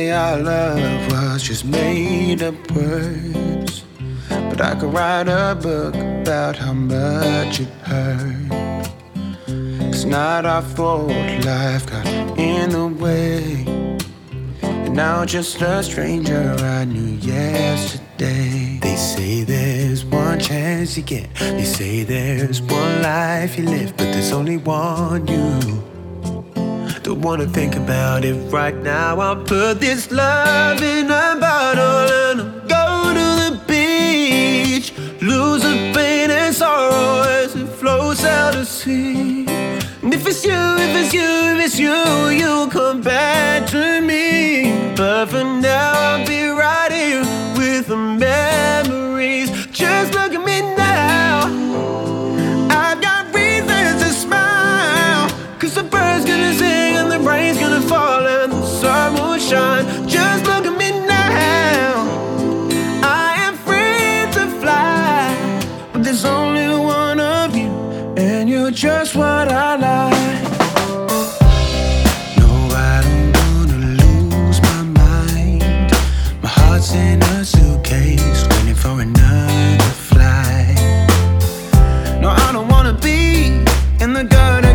say our love was just made up words, but I could write a book about how much it hurt. It's not our fault, life got in the way, and now just a stranger I knew yesterday. They say there's one chance you get, they say there's one life you live, but there's only one you. Don't wanna think about it right now. I'll put this love in a bottle and I'll go to the beach, lose the pain and sorrow as it flows out to sea. And if it's you, you'll come back to me. But for now I'll be right here with the memories. Just look at me now, I've got reasons to smile, 'cause the bird's gonna sing and the rain's gonna fall and the sun will shine. Just look at me now, I am free to fly, but there's only one of you, and you're just what I like. No, I don't wanna lose my mind. My heart's in a suitcase waiting for another flight. No, I don't wanna be in the gutter,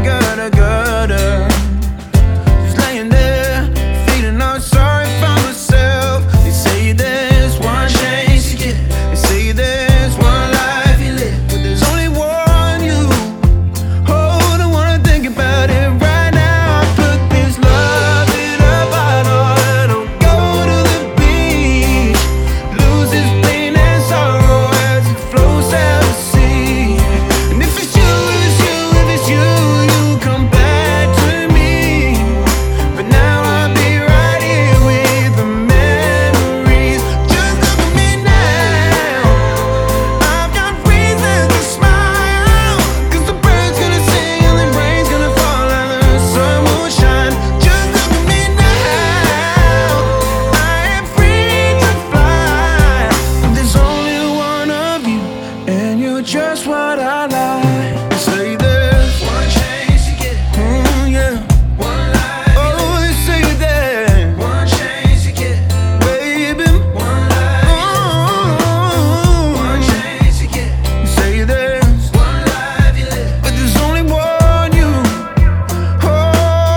just laying there, feeling all sorry for myself. They say there's one chance you get, they say there's one life you live, but there's only one you. Oh, don't wanna think about it right now. I put this love in a bottle and I'll go to the beach, lose this pain and sorrow as it flows out to sea. And if it's you, you come back to me. But now I'll be right here with the memories. Just look at me now, I've got reasons to smile, 'cause the bird's gonna sing and the rain's gonna fall and the sun will shine. Just look at me now, I am free to fly, but there's only one of you, and you're just what I like. Say there's one chance you get, yeah, one life. Oh, they say that one chance you get, baby, one life. One chance you get, say there's one life you live, but there's only one you. Oh,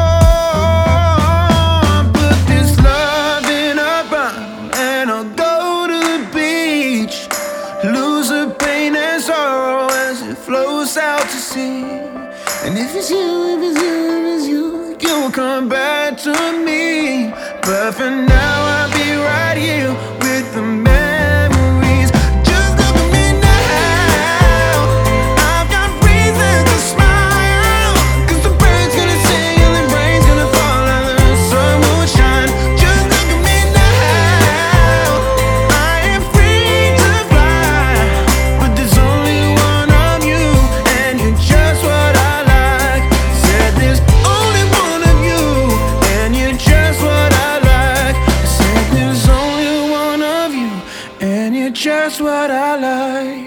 put this love in a bottle and I'll go to the beach, lose the pain and sorrow as it flows out to sea. And if it's you, you'll come back to me. But for now I'll be right here with the memories. Just look at me now, I've got reasons to smile, 'cause the bird's gonna sing and the rain's gonna fall and the sun will shine. Just look at me now, I am free to fly, but there's only one of you, and you're just what I like. Said there's only one of you, and you're just what I like. Said there's only one of you, and you're just what I like.